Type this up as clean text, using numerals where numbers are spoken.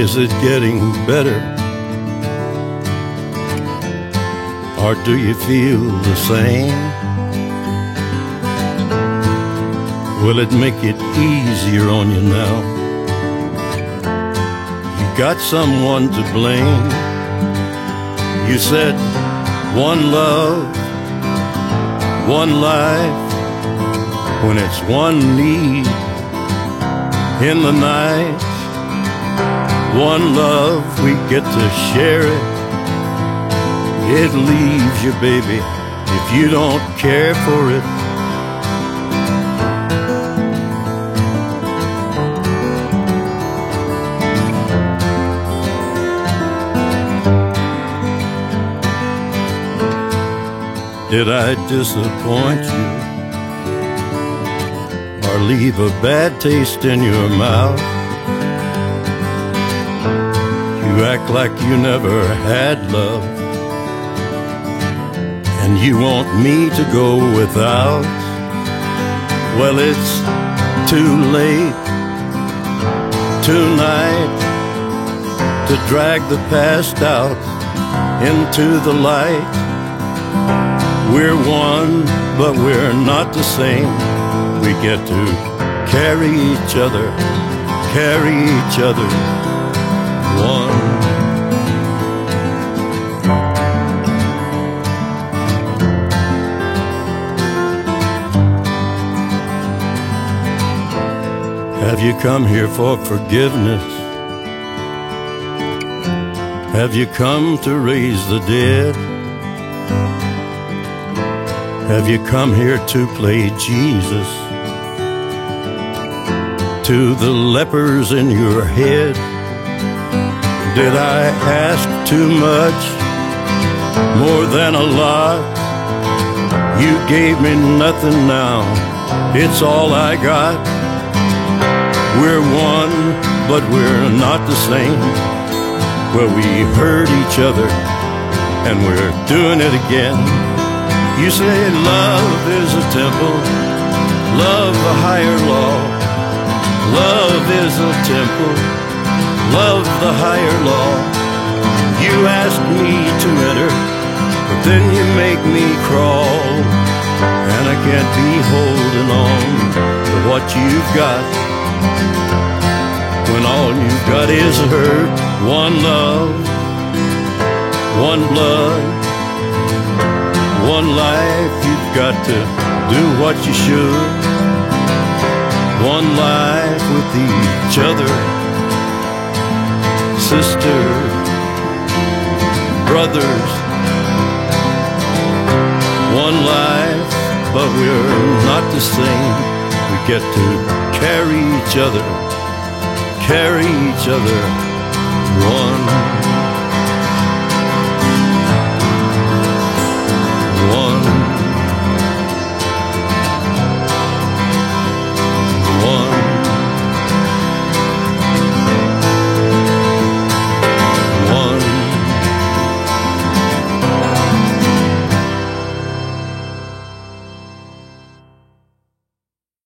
Is it getting better? Or do you feel the same? Will it make it easier on you now? You got someone to blame. You said one love, one life, when it's one need in the night. One love, we get to share it. It leaves you, baby, if you don't care for it. Did I disappoint you or leave a bad taste in your mouth? You act like you never had love, and you want me to go without. Well, it's too late tonight to drag the past out into the light. We're one, but we're not the same. We get to carry each other one. Have you come here for forgiveness? Have you come to raise the dead? Have you come here to play Jesus to the lepers in your head? Did I ask too much, more than a lot? You gave me nothing now, it's all I got. We're one, but we're not the same. Well, we hurt each other, and we're doing it again. You say love is a temple, love a higher law. Love is a temple, love the higher law. You ask me to enter, but then you make me crawl. And I can't be holding on to what you've got, when all you've got is hurt. One love, one blood, one life. You've got to do what you should. One life with each other, sisters, brothers. One life, but we're not the same. We get to carry each other one.